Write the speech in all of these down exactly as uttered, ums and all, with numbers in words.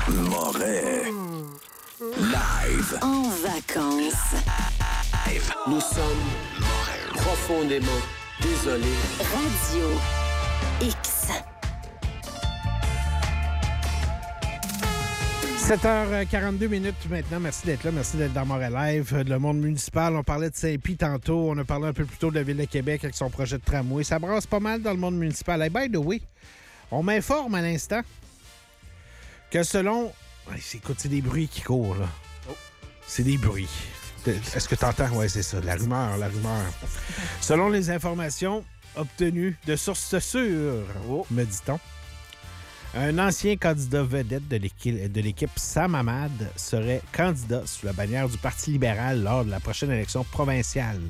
Moret. Live. En vacances. Live. Nous sommes profondément désolés. Radio X. sept heures quarante-deux minutes maintenant. Merci d'être là. Merci d'être dans Moret Live. Le monde municipal, on parlait de Saint-Pie tantôt. On a parlé un peu plus tôt de la Ville de Québec avec son projet de tramway. Ça brasse pas mal dans le monde municipal. Hey, by the way, on m'informe à l'instant que selon... Écoute, c'est des bruits qui courent, là. Oh. C'est des bruits. Est-ce que tu entends? Oui, c'est ça. La rumeur, la rumeur. Selon les informations obtenues de sources sûres, oh. me dit-on, un ancien candidat vedette de l'équipe, de l'équipe Sam Hamad serait candidat sous la bannière du Parti libéral lors de la prochaine élection provinciale.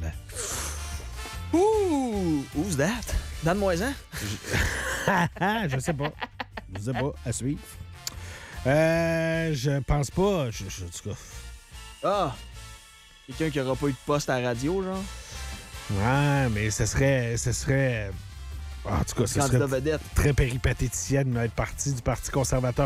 Ouh! Who's that? Donne-moi-en. Je sais pas. Je sais pas. À suivre. Euh, je pense pas. Je, je, en tout cas. Ah! Quelqu'un qui aura pas eu de poste à la radio, genre? Ouais, mais ce serait... Ce serait... En tout cas, ce serait vedette. Très péripatéticienne d'être parti du Parti conservateur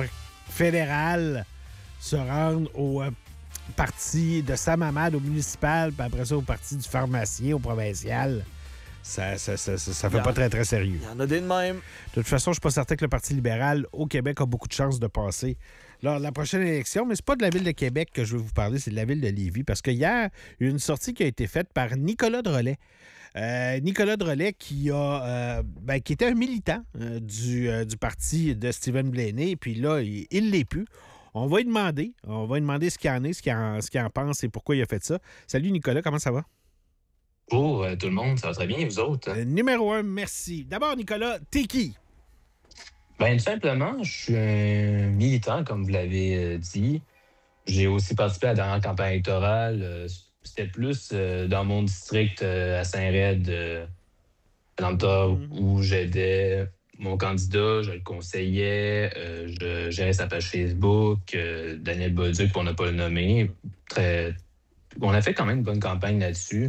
fédéral se rendre au euh, parti de Sam Hamad au municipal, puis après ça au parti du pharmacien au provincial. Ça, ça, ça, ça, ça fait pas très, très sérieux. Il y en a des de même. De toute façon, je suis pas certain que le Parti libéral au Québec a beaucoup de chances de passer lors de la prochaine élection, mais c'est pas de la Ville de Québec que je veux vous parler, c'est de la Ville de Lévis, parce que hier, il y a eu une sortie qui a été faite par Nicolas Drolet. Euh, Nicolas Drolet, qui a euh, ben, qui était un militant euh, du, euh, du parti de Stephen Blaney, puis là, il, il l'est plus. On va lui demander, on va lui demander ce qu'il en est, ce qu'il en, ce qu'il en pense et pourquoi il a fait ça. Salut Nicolas, comment ça va? Bonjour euh, tout le monde, ça va très bien, et vous autres? Euh, numéro un, merci. D'abord, Nicolas, t'es qui? Ben, tout simplement, je suis un militant, comme vous l'avez euh, dit. J'ai aussi participé à la dernière campagne électorale. Euh, C'était plus euh, dans mon district euh, à Saint-Raid, euh, Atlanta, mm-hmm. où j'aidais mon candidat, je le conseillais, euh, je gérais sa page Facebook, euh, Daniel Bolduc, pour ne pas le nommer. Très... On a fait quand même une bonne campagne là-dessus.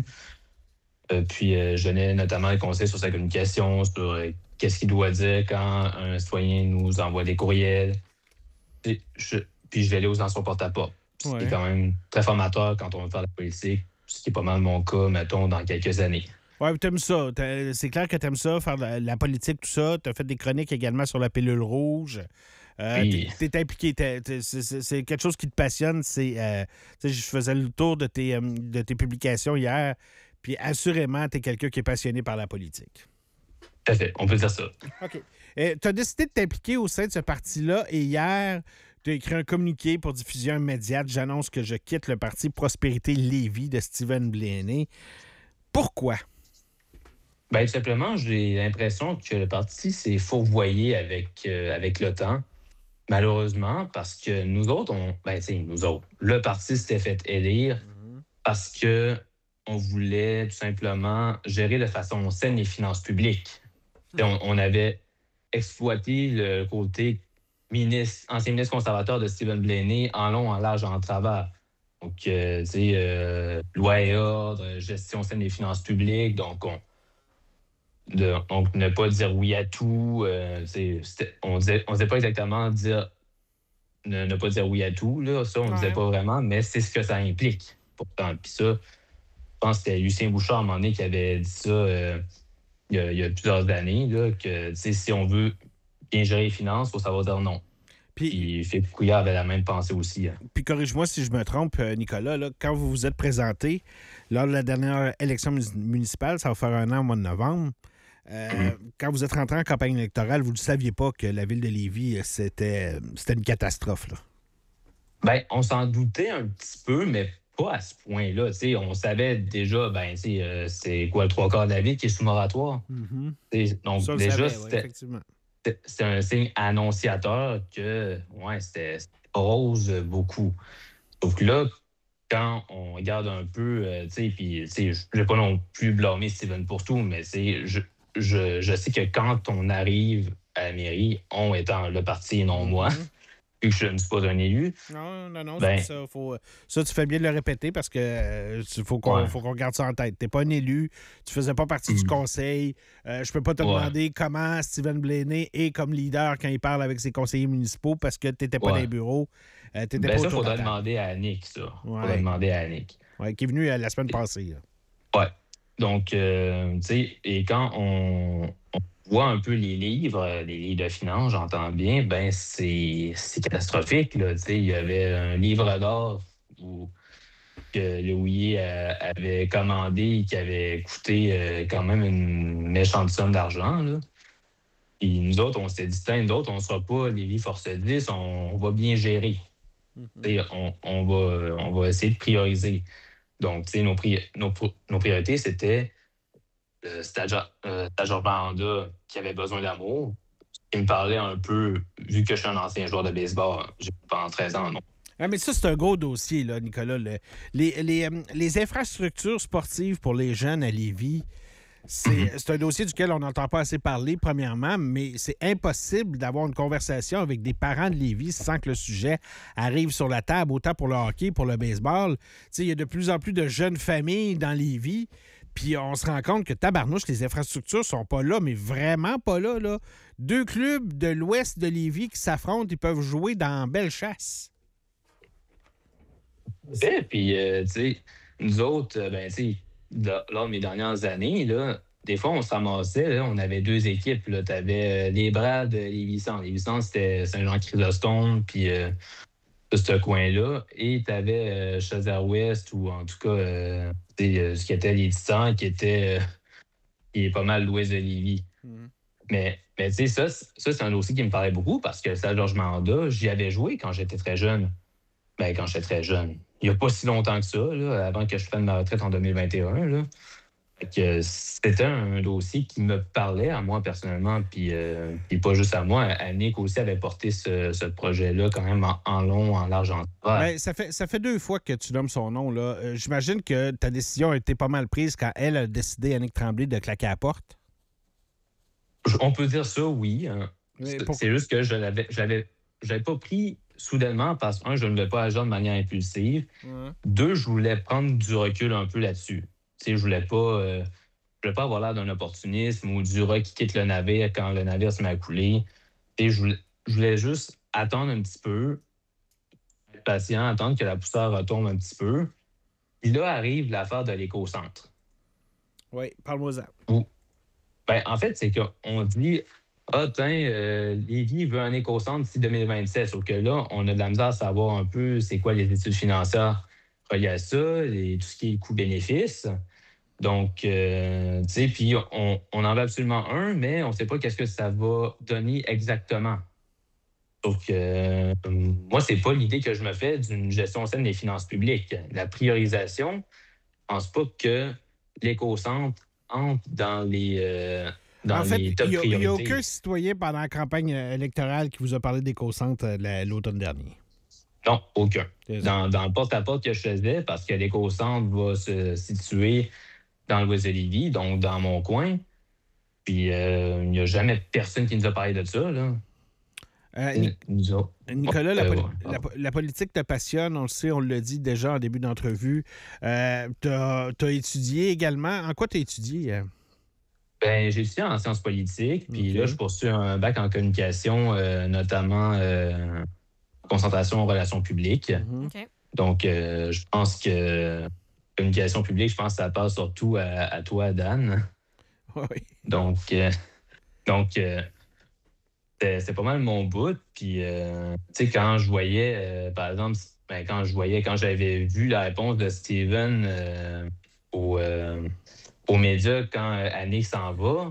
Euh, puis euh, je donnais notamment des conseils sur sa communication, sur euh, qu'est-ce qu'il doit dire quand un citoyen nous envoie des courriels. Et je... Puis je vais aller aux dans son porte-à-porte. Ce ouais. qui est quand même très formateur quand on veut faire de la politique, ce qui est pas mal mon cas, mettons, dans quelques années. Oui, t'aimes ça. T'as, c'est clair que t'aimes ça, faire de la, la politique, tout ça. T'as fait des chroniques également sur la pilule rouge. Euh, oui. t'es, t'es impliqué. T'es, t'es, c'est, c'est quelque chose qui te passionne. C'est, euh, je faisais le tour de tes, de tes publications hier, puis assurément, t'es quelqu'un qui est passionné par la politique. Tout à fait, on peut dire ça. OK. Euh, t'as décidé de t'impliquer au sein de ce parti-là, et hier... Tu as écrit un communiqué pour diffusion immédiate. J'annonce que je quitte le parti Prospérité Lévis de Stephen Blaney. Pourquoi? Bien, tout simplement, j'ai l'impression que le parti s'est fourvoyé avec, euh, avec le temps. Malheureusement, parce que nous autres, on, ben, tu sais, nous autres, le parti s'était fait élire mm-hmm. parce que on voulait tout simplement gérer de façon saine les finances publiques. Mm-hmm. On, on avait exploité le côté Ministre, ancien ministre conservateur de Stephen Blaney, en long, en large, en travers. Donc, euh, tu sais, euh, loi et ordre, gestion saine des finances publiques. Donc, on, de, donc ne pas dire oui à tout. Euh, on disait, on disait pas exactement dire ne, ne pas dire oui à tout. Là, ça, on ne ouais. disait pas vraiment, mais c'est ce que ça implique. Pourtant, puis ça, je pense que c'était Lucien Bouchard, à un moment donné, qui avait dit ça euh, il, y a, il y a plusieurs années, là, que si on veut bien gérer les finances, il faut savoir dire non. Puis, puis Philippe Couillard avait la même pensée aussi. Hein. Puis corrige-moi si je me trompe, Nicolas, là, quand vous vous êtes présenté lors de la dernière élection municipale, ça va faire un an au mois de novembre, euh, mm-hmm. quand vous êtes rentré en campagne électorale, vous ne saviez pas que la ville de Lévis, c'était, c'était une catastrophe, là? Bien, on s'en doutait un petit peu, mais pas à ce point-là. T'sais, on savait déjà, ben, euh, c'est quoi le trois quarts de la ville qui est sous moratoire. Mm-hmm. Donc, ça, déjà, savait, c'était... Ouais, effectivement. C'est un signe annonciateur que ouais, c'était, c'était rose beaucoup. Sauf que là, quand on regarde un peu, euh, tu sais, puis je ne vais pas non plus blâmer Stephen pour tout, mais je, je, je sais que quand on arrive à la mairie, on étant le parti et non moi, vu que je ne suis pas un élu. Non, non, non, Ben- c'est ça. Faut, ça, tu fais bien de le répéter parce que euh, faut qu'on Ouais. faut qu'on garde ça en tête. T'es pas un élu, tu faisais pas partie du Mm. conseil. Euh, je peux pas te Ouais. demander comment Stephen Blaney est comme leader quand il parle avec ses conseillers municipaux parce que t'étais pas Ouais. dans les bureaux. Euh, t'étais Ben pas ça, autour de faudrait la table. demander à Annick, ça. Ouais. Faudrait demander à Annick. Ouais, qui est venu euh, la semaine passée. là. Ouais. Donc, euh, tu sais, et quand on, on voit un peu les livres, euh, les livres de finances, j'entends bien, ben c'est c'est catastrophique, là. Tu sais, il y avait un livre d'or où que Louis euh, avait commandé et qui avait coûté euh, quand même une méchante somme d'argent, là. Puis nous autres, on s'est dit, tiens, nous autres, on ne sera pas Lévis Force dix, on, on va bien gérer. Tu sais, on, on, va, on va essayer de prioriser. Donc, tu sais, nos, pri- nos, pro- nos priorités, c'était le stagiaire euh, stagiaire Vanda qui avait besoin d'amour, qui me parlait un peu, vu que je suis un ancien joueur de baseball, j'ai pendant treize ans, non. Ah, mais ça, c'est un gros dossier, là, Nicolas. Le- les, les, euh, les infrastructures sportives pour les jeunes à Lévis, c'est c'est un dossier duquel on n'entend pas assez parler, premièrement, mais c'est impossible d'avoir une conversation avec des parents de Lévis sans que le sujet arrive sur la table, autant pour le hockey, pour le baseball. Tu sais, il y a de plus en plus de jeunes familles dans Lévis, puis on se rend compte que tabarnouche, les infrastructures sont pas là, mais vraiment pas là, là. Deux clubs de l'ouest de Lévis qui s'affrontent, ils peuvent jouer dans belle chasse. Et puis, euh, tu sais, nous autres, euh, ben, tu sais, là, lors de mes dernières années, là, des fois, on se ramassait, là, on avait deux équipes. Tu avais les bras de Lévis-Centre. Lévis-Centre, c'était Saint-Jean-Chrysostome, puis euh, tout ce coin-là. Et tu avais Chaudière-Ouest, ou en tout cas, euh, tu sais, euh, ce qui était les Titans, qui était euh, qui est pas mal l'ouest de Lévis. Mhm. Mais, mais tu sais, ça, c- ça c'est un dossier qui me parlait beaucoup parce que Saint-Georges Manda, j'y avais joué quand j'étais très jeune. Ben, quand j'étais très jeune. Il n'y a pas si longtemps que ça, là, avant que je prenne ma retraite en deux mille vingt et un. Là. Fait que c'était un dossier qui me parlait à moi personnellement, puis, euh, puis pas juste à moi. Annick aussi avait porté ce, ce projet-là quand même en, en long, en large, en travers. Ben, ça, fait, ça fait deux fois que tu nommes son nom. Là. Euh, j'imagine que ta décision a été pas mal prise quand elle a décidé, Annick Tremblay, de claquer à la porte. Je- On peut dire ça, oui. hein. Mais C'est pour- c'est juste que je l'avais, je l'avais, je l'avais pas pris soudainement parce que, un, je ne voulais pas agir de manière impulsive. Ouais. Deux, je voulais prendre du recul un peu là-dessus. Tu sais, je voulais pas, euh, je voulais pas avoir l'air d'un opportunisme ou du rat qui quitte le navire quand le navire se met à couler. Tu sais, je voulais, je voulais juste attendre un petit peu, être patient, attendre que la poussière retombe un petit peu. Puis là arrive l'affaire de l'éco-centre. Oui, parle-moi-en. Ben, en fait, c'est qu'on dit ah, tiens, euh, Lévis veut un éco-centre d'ici deux mille vingt-sept. Sauf que là, on a de la misère à savoir un peu c'est quoi les études financières reliées à ça, et tout ce qui est coût-bénéfice. Donc, euh, tu sais, puis on, on en veut absolument un, mais on ne sait pas qu'est-ce que ça va donner exactement. Sauf que euh, moi, c'est pas l'idée que je me fais d'une gestion saine des finances publiques. La priorisation, je pense pas que l'éco-centre entre dans les, euh, dans En fait, les il top n'y a, il y a priorités. aucun citoyen pendant la campagne euh, électorale qui vous a parlé d'éco-centre euh, la- l'automne dernier. Non, aucun. C'est ça. Dans, dans le porte-à-porte que je faisais, parce que l'éco-centre va se situer dans l'ouest de Lévis, donc dans mon coin. Puis euh, il n'y a jamais personne qui nous a parlé de ça. Là. Euh, Ni- Nous autres. Nicolas, la, Euh, poli- ouais. la po- la politique te passionne, on le sait, on l'a dit déjà en début d'entrevue. Euh, tu as étudié également. En quoi tu as étudié? euh? Ben, j'ai étudié en sciences politiques, puis Ok. là, je poursuis un bac en communication, euh, notamment euh, concentration en relations publiques. Mhm. OK. Donc, euh, je pense que communication publique, je pense que ça passe surtout à, à toi, Dan. Oui. Donc, euh, donc euh, c'est c'est pas mal mon bout. Puis, euh, tu sais, quand je voyais, euh, par exemple, ben, quand je voyais, quand j'avais vu la réponse de Steven euh, au, euh, aux médias quand euh, Annick s'en va,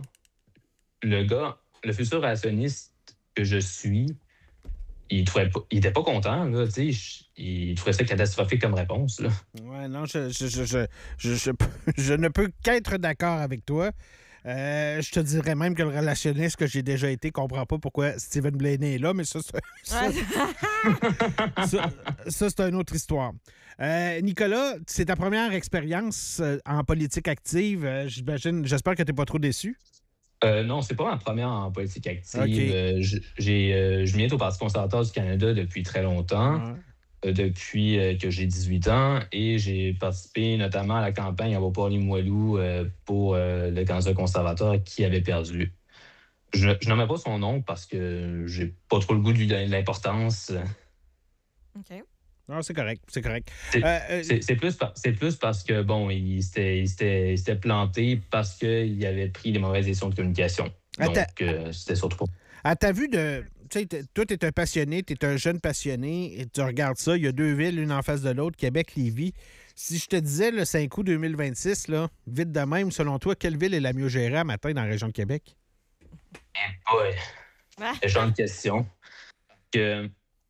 le gars, le futur rationniste que je suis, il trouvait pas, il était pas content, là, tu sais, je- il trouvait ça catastrophique comme réponse, là. Ouais, non, je, je, je, je, je, je- je ne peux qu'être d'accord avec toi. Euh, je te dirais même que le relationniste que j'ai déjà été comprend pas pourquoi Stephen Blaney est là, mais ça, c'est, ça, Ouais. ça, ça, c'est une autre histoire. Euh, Nicolas, c'est ta première expérience euh, en politique active. Euh, j'imagine, j'espère que tu n'es pas trop déçu. Euh, non, c'est pas ma première en politique active. OK. Euh, j- j'ai, euh, je milite au Parti conservateur du Canada depuis très longtemps, Ouais. euh, depuis euh, que j'ai dix-huit ans, et j'ai participé notamment à la campagne à Beauport-Limoilou euh, pour euh, le candidat conservateur qui avait perdu. Je, je nommais pas son nom parce que j'ai pas trop le goût de lui donner de l'importance. OK. Non, c'est correct, c'est correct. C'est- Euh, euh, C'est c'est plus, par- c'est plus parce que, bon, il s'était il s'était- il s'était planté parce qu'il avait pris des mauvaises décisions de communication. Donc, Attends. euh, c'était surtout pour... À ta vue de. Tu sais, t'es- toi, tu es un passionné, tu es un jeune passionné, et tu regardes ça, il y a deux villes, l'une en face de l'autre, Québec, Lévis. Si je te disais le cinq août deux mille vingt-six, là, vite de même, selon toi, quelle ville est la mieux gérée à matin dans la région de Québec? Ouais, Ah. c'est genre de question. Que...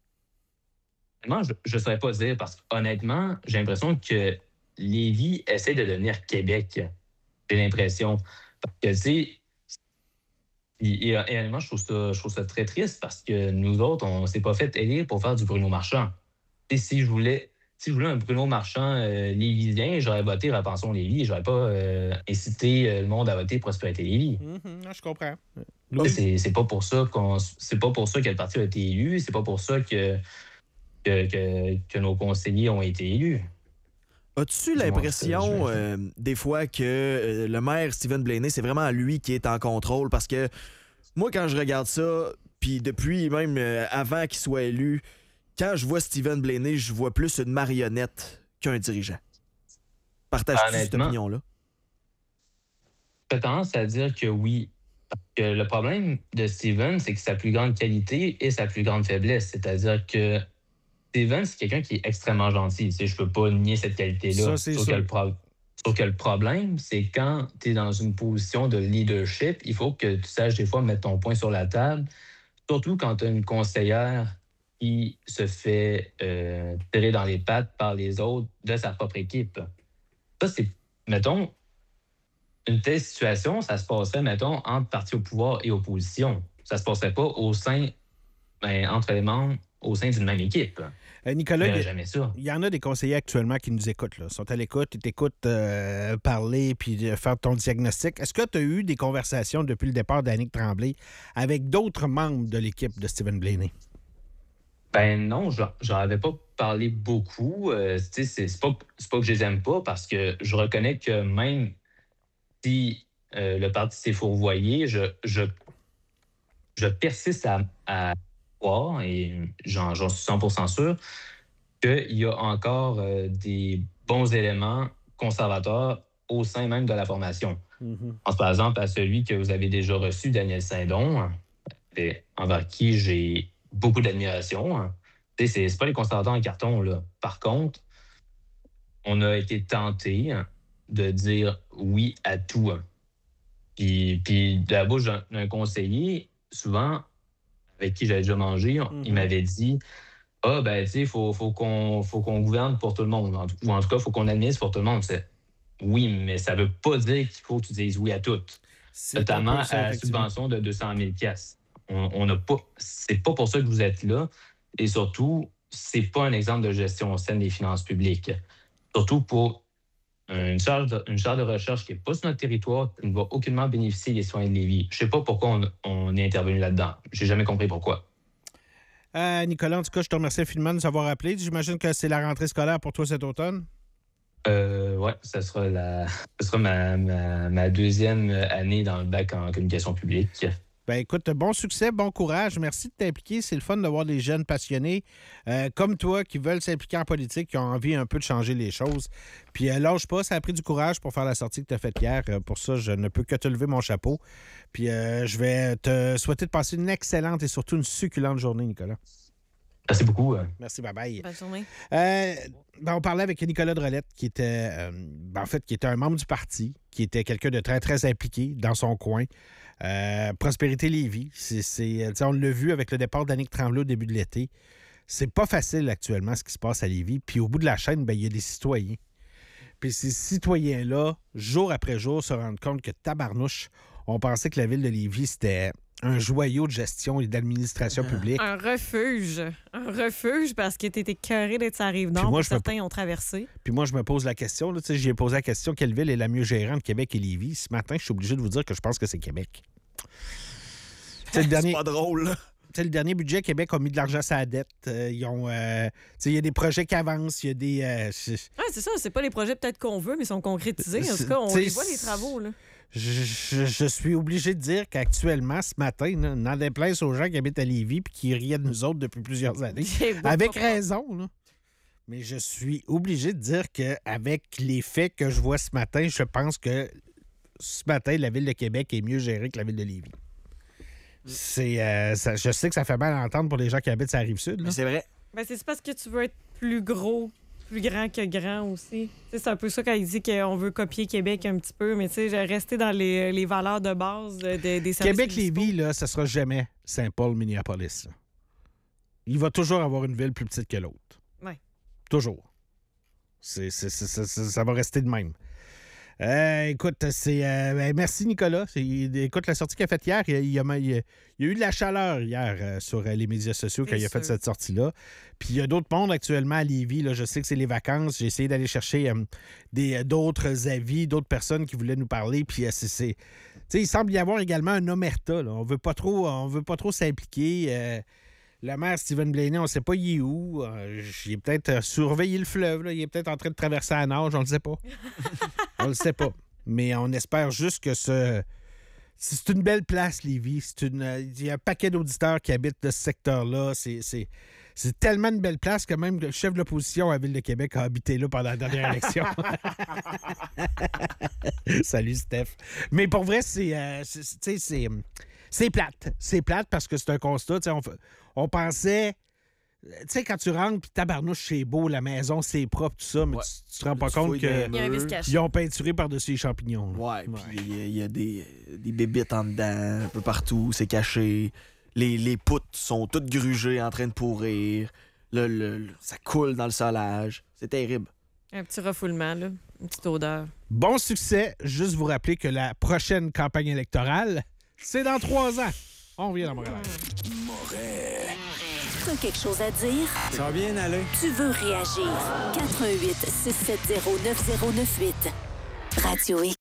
Moi, je ne saurais pas dire parce qu'honnêtement, j'ai l'impression que Lévis essaie de devenir Québec. J'ai l'impression. Parce que, tu sais, et, et, et honnêtement, je trouve, ça, je trouve ça très triste parce que nous autres, on s'est pas fait élire pour faire du Bruno Marchand. Et si je voulais, si je voulais un Bruno Marchand euh, lévisien, j'aurais voté Repensons Lévis et j'aurais pas euh, incité euh, le monde à voter Prospérité Lévis. Mhm, je comprends. Ça, C'est c'est pas pour ça qu'on c'est pas pour ça que le parti a été élu, c'est pas pour ça que, que, que, que nos conseillers ont été élus. As-tu Dis-moi, l'impression, je- euh, des fois, que euh, le maire Stephen Blaney, c'est vraiment lui qui est en contrôle? Parce que moi, quand je regarde ça, puis depuis même euh, avant qu'il soit élu, quand je vois Stephen Blaney, je vois plus une marionnette qu'un dirigeant. Partages-tu cette Honnêtement, opinion-là? J'ai tendance à dire que oui. Parce que le problème de Steven, c'est que sa plus grande qualité et sa plus grande faiblesse. C'est-à-dire que Steven, c'est quelqu'un qui est extrêmement gentil. Tu sais, je peux pas nier cette qualité-là. Ça, c'est Sauf sûr. que le pro- sauf que le problème, c'est quand tu es dans une position de leadership, il faut que tu saches des fois mettre ton point sur la table, surtout quand tu as une conseillère qui se fait euh, tirer dans les pattes par les autres de sa propre équipe. Ça, c'est, mettons, une telle situation, ça se passerait, mettons, entre parti au pouvoir et opposition. Ça se passerait pas au sein, ben, entre les membres, au sein d'une même équipe. Euh, Nicolas, Je il y verrais a- jamais ça. il y en a des conseillers actuellement qui nous écoutent. Là. Ils sont à l'écoute, ils t'écoutent euh, parler puis euh, faire ton diagnostic. Est-ce que tu as eu des conversations depuis le départ d'Annick Tremblay avec d'autres membres de l'équipe de Stephen Blaney? Ben non, j'en j'en avais pas parlé beaucoup. Euh, tu sais, c'est c'est pas, c'est pas que je les aime pas, parce que je reconnais que même si euh, le parti s'est fourvoyé, je, je, je persiste à, à croire, et j'en j'en suis cent pour cent sûr, qu'il y a encore euh, des bons éléments conservateurs au sein même de la formation. Mm-hmm. Je pense par exemple à celui que vous avez déjà reçu, Daniel Saint-Don, et envers qui j'ai beaucoup d'admiration. Tu sais, C'est c'est pas les conservateurs en carton, là. Par contre, on a été tenté de dire oui à tout. Puis, puis de la bouche d'un d'un conseiller, souvent, avec qui j'avais déjà mangé, Mhm. il m'avait dit Ah, ben, tu sais, il faut, faut qu'on faut qu'on gouverne pour tout le monde. En tout- Ou en tout cas, il faut qu'on administre pour tout le monde. C'est oui, mais ça veut pas dire qu'il faut que tu dises oui à tout. C'est Notamment un peu ça, à la effectivement. subvention de deux cent mille piastres. On, on n'a pas, c'est pas pour ça que vous êtes là. Et surtout, c'est pas un exemple de gestion saine des finances publiques. Surtout pour une charge de, une charge de recherche qui n'est pas sur notre territoire, qui ne va aucunement bénéficier des soins de Lévis. Je sais pas pourquoi on, on est intervenu là-dedans. J'ai jamais compris pourquoi. Euh, Nicolas, en tout cas, je te remercie infiniment de nous avoir appelé. J'imagine que c'est la rentrée scolaire pour toi cet automne. Euh, ouais, ça sera, la, ça sera ma, ma, ma deuxième année dans le bac en communication publique. Ben écoute, bon succès, bon courage. Merci de t'impliquer. C'est le fun de voir des jeunes passionnés euh, comme toi qui veulent s'impliquer en politique, qui ont envie un peu de changer les choses. Puis euh, lâche pas, ça a pris du courage pour faire la sortie que tu as faite hier. Euh, pour ça, je ne peux que te lever mon chapeau. Puis euh, je vais te souhaiter de passer une excellente et surtout une succulente journée, Nicolas. Merci beaucoup. Merci, bye-bye. Bonne journée. Euh, ben, on parlait avec Nicolas Drolette, qui était, euh, ben, en fait, qui était un membre du parti, qui était quelqu'un de très, très impliqué dans son coin. Euh, Prospérité Lévis, c'est, c'est, tu sais, on l'a vu avec le départ d'Annick Tremblay au début de l'été. C'est pas facile actuellement ce qui se passe à Lévis. Puis au bout de la chaîne, ben, il y a des citoyens. Puis ces citoyens-là, jour après jour, se rendent compte que tabarnouche, on pensait que la ville de Lévis, c'était un joyau de gestion et d'administration publique. Un refuge. Un refuge parce que t'étais écœuré d'être sur la rive Puis nord. moi, puis je me- certains ont traversé. Puis moi, je me pose la question, là, tu sais, j'ai posé la question, quelle ville est la mieux gérante, Québec et Lévis? Ce matin, je suis obligé de vous dire que je pense que c'est Québec. C'est le dernier... C'est pas drôle, là. Tu sais, le dernier budget, Québec a mis de l'argent sur la dette. Euh, ils ont, euh, tu sais, il y a des projets qui avancent, il y a des... euh, c'est- Ouais, c'est ça. C'est pas les projets peut-être qu'on veut, mais ils sont concrétisés. En tout cas, on C'est- les voit, les travaux. Là. je, je- je suis obligé de dire qu'actuellement, ce matin, là, n'en déplaise aux gens qui habitent à Lévis puis qui riaient de nous autres depuis plusieurs années, J'ai beau avec pas- raison, là. Mais je suis obligé de dire qu'avec les faits que je vois ce matin, je pense que ce matin, la Ville de Québec est mieux gérée que la Ville de Lévis. C'est, euh, ça- je sais que ça fait mal à entendre pour les gens qui habitent sur la Rive-Sud. là. Mais c'est vrai. Ben, c'est parce que tu veux être plus gros, plus grand que grand aussi. Tu sais, c'est un peu ça quand il dit qu'on veut copier Québec un petit peu, mais tu sais, j'ai resté dans les, les valeurs de base de- de- des services Québec-Lévis, municipaux. là, ça sera jamais Saint-Paul-Minneapolis. là. Il va toujours avoir une ville plus petite que l'autre. Ouais. Toujours. C'est, c'est- c'est- c'est- c'est- ça va rester de même. Euh, écoute, c'est. euh, ben, merci, Nicolas. C'est- écoute, la sortie qu'il a faite hier, il y a, il y a- il y a- il y a eu de la chaleur hier euh, sur euh, les médias sociaux quand C'est il a fait sûr. cette sortie-là. Puis il y a d'autres mondes actuellement à Lévis. Là, je sais que c'est les vacances. J'ai essayé d'aller chercher euh, des, euh, d'autres avis, d'autres personnes qui voulaient nous parler. Puis euh, c'est. c'est- tu sais, il semble y avoir également un omerta. Là. On veut pas trop, on veut pas trop s'impliquer. Euh, le maire Stephen Blaney, on ne sait pas il est où. Euh, il est peut-être euh, surveillé le fleuve. Là. Il est peut-être en train de traverser la nage. On ne le sait pas. On le sait pas. Mais on espère juste que ce... c'est une belle place, Lévis. C'est une... euh, il y a un paquet d'auditeurs qui habitent de ce secteur-là. C'est, c'est... c'est tellement une belle place que même le chef de l'opposition à la Ville de Québec a habité là pendant la dernière élection. Salut, Steph. Mais pour vrai, c'est... euh, c'est- tu sais, c'est... C'est plate. C'est plate parce que c'est un constat. Tu sais, On, f- on pensait... Tu sais, quand tu rentres, puis tabarnouche, c'est beau, la maison, c'est propre, tout ça, mais Ouais. tu, tu te rends pas Tu compte fouilles dans les que Il y a un vice murs. caché. ils ont peinturé par-dessus les champignons. là. Ouais, puis il y a- il y, a des, des bébites en dedans, un peu partout, c'est caché. Les, les poutres sont toutes grugées en train de pourrir. Le, le- le- ça coule dans le solage. C'est terrible. Un petit refoulement, là. Une petite odeur. Bon succès. Juste vous rappeler que la prochaine campagne électorale, c'est dans trois ans. On revient dans Montréal. T'as quelque chose à dire? Ça va bien aller? Tu veux réagir? quatre un huit, six sept zéro, neuf zéro neuf huit. Radio X.